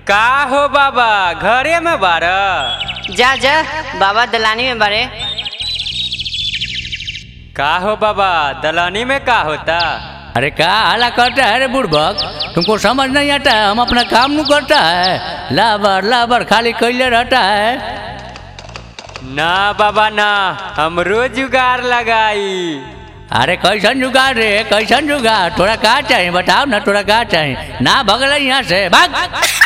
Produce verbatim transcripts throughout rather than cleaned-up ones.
का हो बाबा घरे में बार? जा जा बाबा दलानी में बारे। का हो बाबा दलानी में का होता? अरे क्या हाला करता है रे बुड़बक, तुमको समझ नहीं आता है? हम अपना काम नहीं करता है, लाबर लाबर खाली कैले रहता है। ना बाबा ना, हम रोज जुगाड़ लगाई। अरे कैसन जुगाड़ रे, कैसन जुगाड़? थोड़ा का चाहिए बताओ ना, थोड़ा का चाहिए? ना भगल यहाँ से भाग।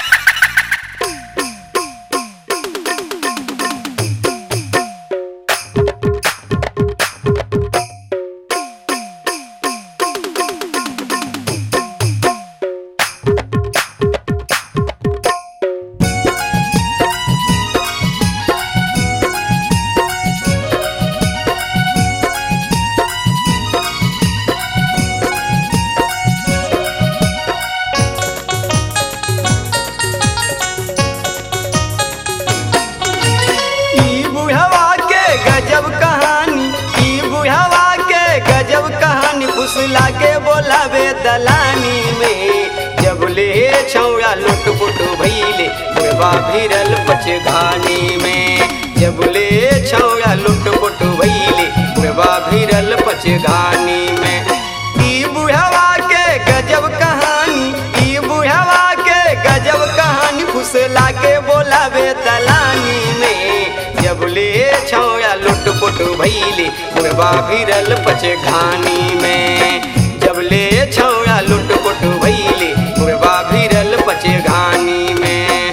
लागे बोलावे दलानी में, जब ले छौड़ा लुट पुट भइले बुढ़वा भिरल पचघानी में। जब ले छौड़ा लुट पुट भइले बुढ़वा भिरल पचघानी में। ई बुढ़वा के गजब कहानी, ई बुढ़वा के गजब कहानी, खुश लागे बोलावे दलानी में। जब ले छौड़ा लुट पुट भइले बुढ़वा भिरल पचघानी में। जब ले छौड़ा लुट पुट भइले बुढ़वा भिरल पचघानी में।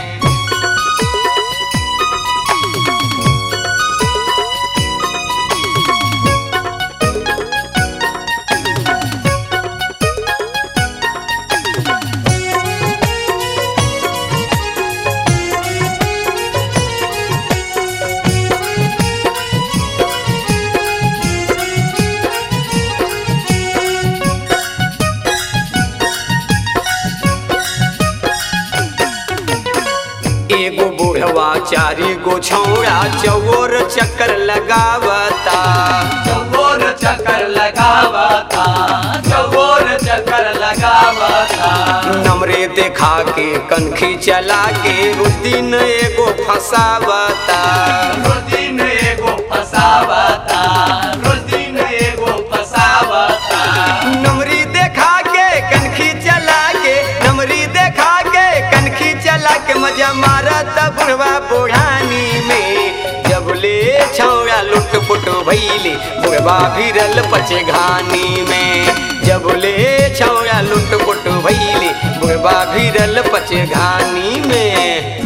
एगो बुढ़वा चारी गो छौड़ा चौर चक्कर लगावता, चौर चक्कर लगावता, चौर चक्कर लगावता। नमरे देखा के कनखी चला के रुदिन एगो फसावता, रुदिन एगो फसावता, रुदिन एगो फसावता। नमरी देखा के कनखी चला के, नमरी देखा के कनखी चला के मजा मारत बुढ़वा बुढ़ानी में। जब ले छौड़ा लुट पुट भइले बुढ़वा भिरल पचघानी में। जब ले छौड़ा लुट पुट भइले बुढ़वा भिरल पचघानी में।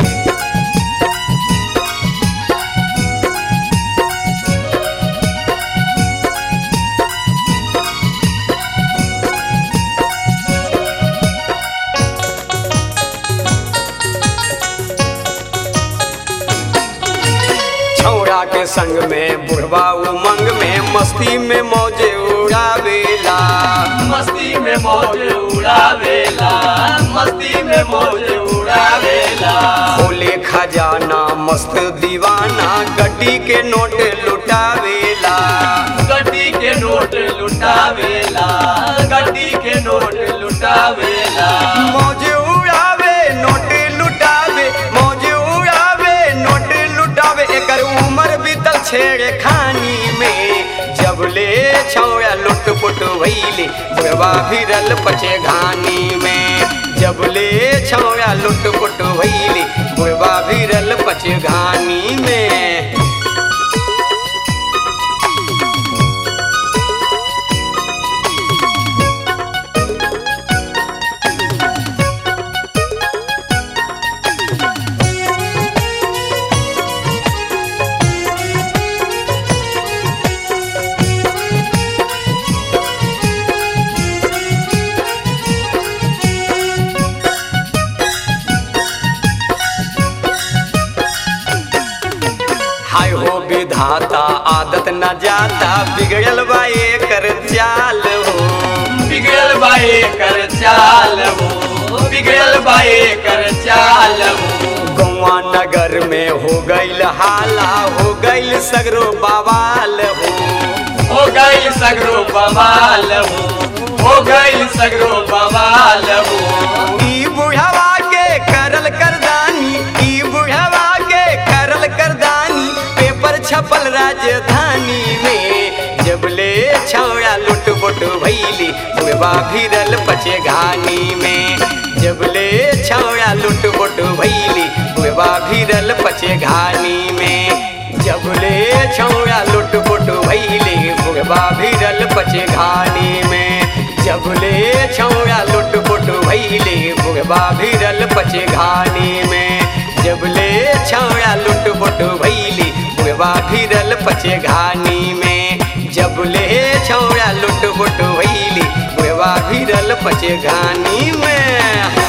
छौड़ा के संग में बुढ़वा उमंग में मस्ती में मौज उड़ावेला, मस्ती में मौज उड़ावेला, मस्ती में मौज उड़ावेला। खोले खजाना मस्त दीवाना गड्डी के नोट लुटावेला, गड्डी के नोट लुटावेला, गड्डी के नोट लुटावेला। मौज उड़ावे नोट लुटावे, मौज उड़ावे नोट लुटावे। एकर उम्र बीतल छेड़े खानी में। जब ले छौड़ा लुट पुट भइले बुढ़वा भिरल पचघानी में। जब ले छौड़ा लुट पुट भइले बुढ़वा भिरल पचघानी में। हाय हो विधाता आदत न जाता, बिगड़ल बा एकर चाल हो, बिगड़ल बा एकर चाल हो, बिगड़ल बा एकर चाल हो। गौवा नगर में हो गईल हाला, हो गईल सगरो बवाल हो, हो गईल सगरो बवाल हो, हो गईल सगरो बवाल हो। ई बुढ़वा के करल करदा राजधानी में जबले छौड़ा लुट पुट भैली बुढ़वा भिरल पचे घानी में जबले छौड़ा लुट पुट भैली बुढ़वा भिरल पचे घानी में जबले छौड़ा लुट पुट भैली बुढ़वा भिरल पचे घानी में जबले छौड़ा लुट पुट भैली बुढ़वा भिरल पचे घानी में जबले छौड़ा लुट पुट भैली बुढ़वा भिरल पचे घानी में जबले छौड़ा लुट पुट भैली बुढ़वा भिरल पचे घानी में।